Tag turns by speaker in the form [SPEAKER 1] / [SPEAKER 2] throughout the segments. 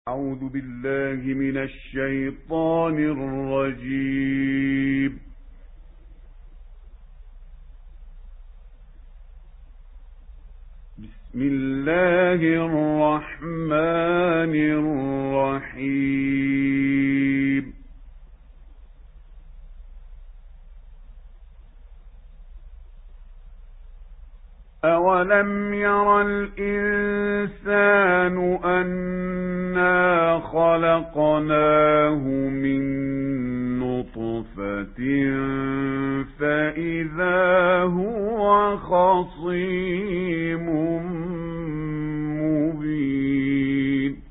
[SPEAKER 1] أعوذ بالله من الشيطان الرجيم. بسم الله الرحمن الرحيم. أولم ير الإنسان أنا خلقناه من نطفة فإذا هو خصيم مبين.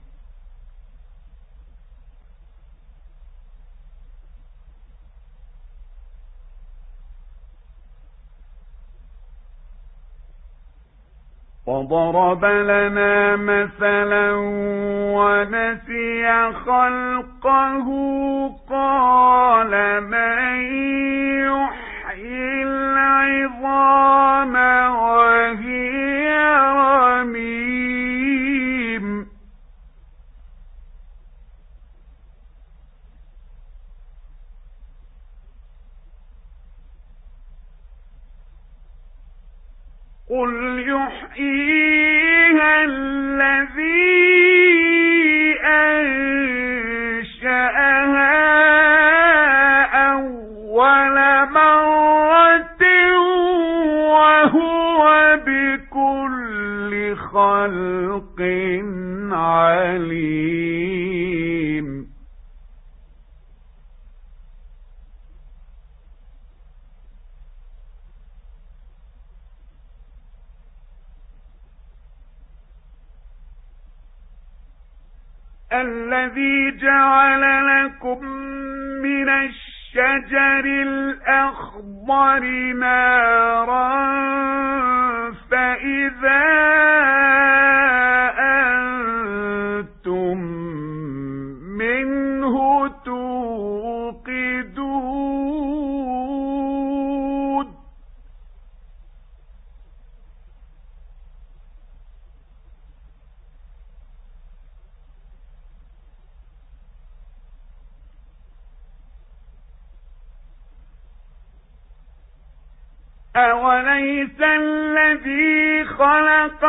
[SPEAKER 1] وضرب لنا مثلا ونسي خلقه قال من يحيي العظام وهي رميم. قل يحييها الذي أنشأها أول مرة وهو بكل خلق عليم. الذي جعل لكم من الشجر الأخضر نارا فإذا أنتم منه توقدون. أوليس الذي خلق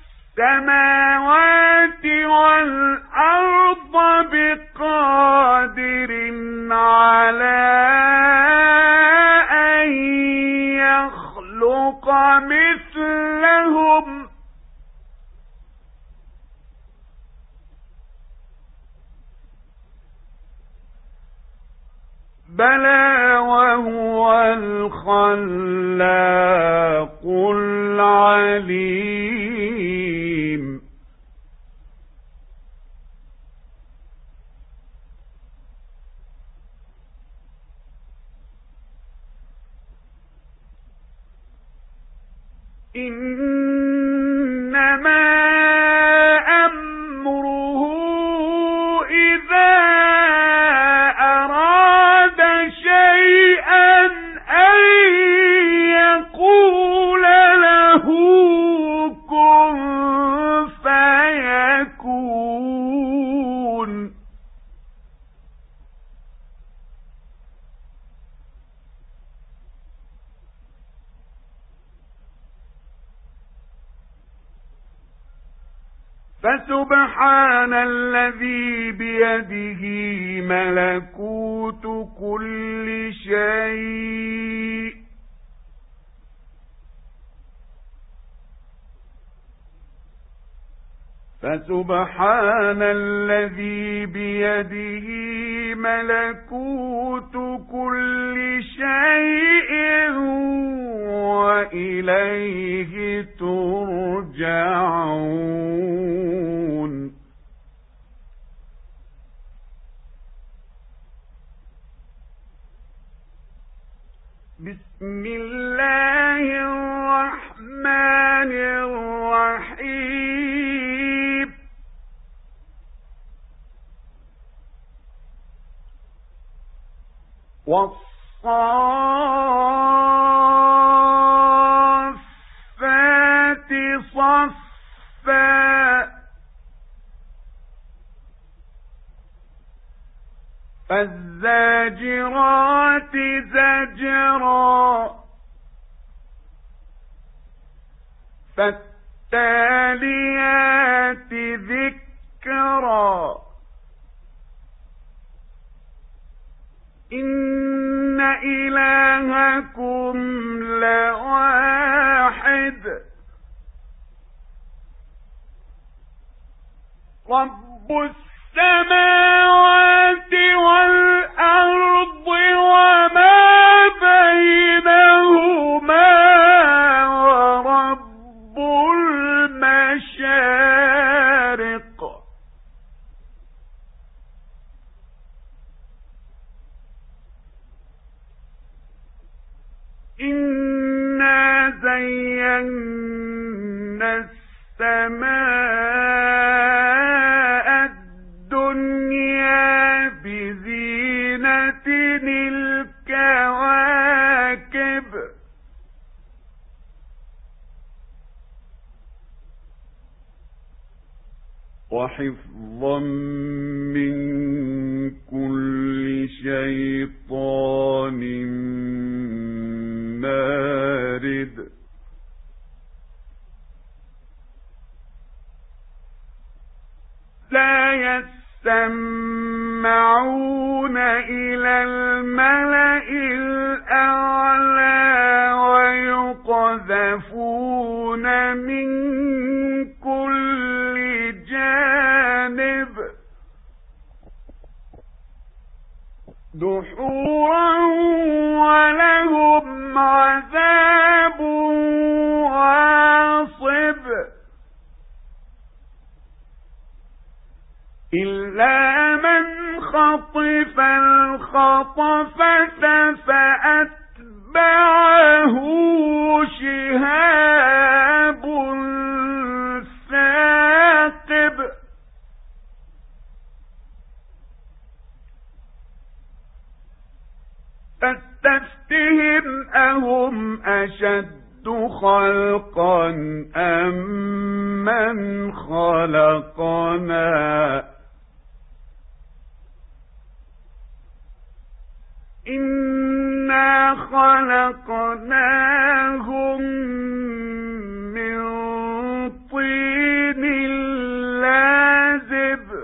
[SPEAKER 1] السماوات والأرض بقادر على أن يخلق مثلهم بلى وهو الخلاق العليم. إنما أمره إذا أراد شيئا أن يقول له كن فيكون. فسبحان الذي بيده ملكوت كل شيء فسبحان الذي بيده ملكوت كل شيء وإليه ترجعون. بسم الله الرحمن الرحيم. والصافات صفا فالزاجرات زجرا فالتاليات ذكرا إن إلهكم لواحد رب السماوات والأرض وما بينهما ورب المشارق إنا زينا السماء الدنيا بزينة الكواكب وحفظا من كل شيطان مارد لا يسمعون إلى الملأ الأعلى ويقذفون من كل جانب دحورا ولهم عذاب واصب إلا من خطف الخطفة فأتبعه شهاب ثاقب فاستفتهم أهم أشد خلقا أم من خلقنا إنا خلقناهم من طين لازب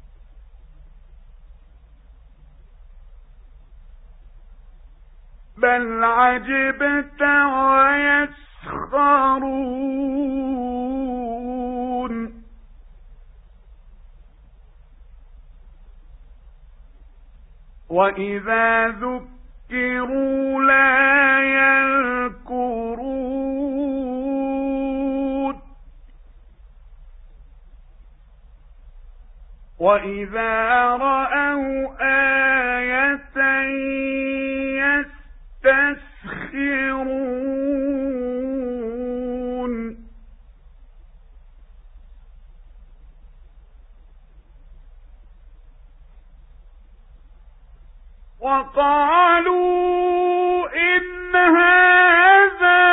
[SPEAKER 1] بل عجبت ويسخرون وإذا ذكروا لا يذكرون وإذا رأوا آية يستسخرون وقالوا إن هذا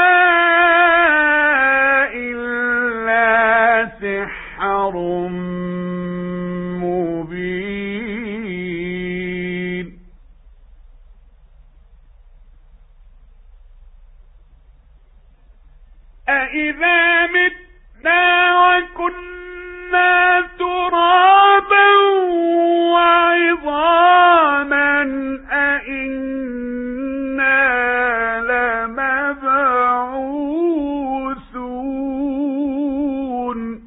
[SPEAKER 1] إلا سحر مبين أإذا متنا وكنا ترابا وعظاما أإنا لمبعوثون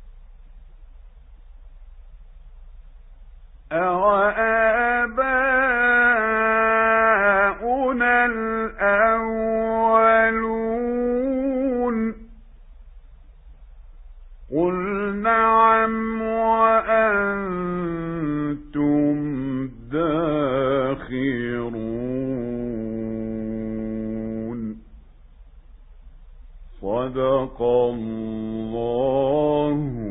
[SPEAKER 1] أوآباؤنا الأولون قل نعم وأنتم داخرون صدق الله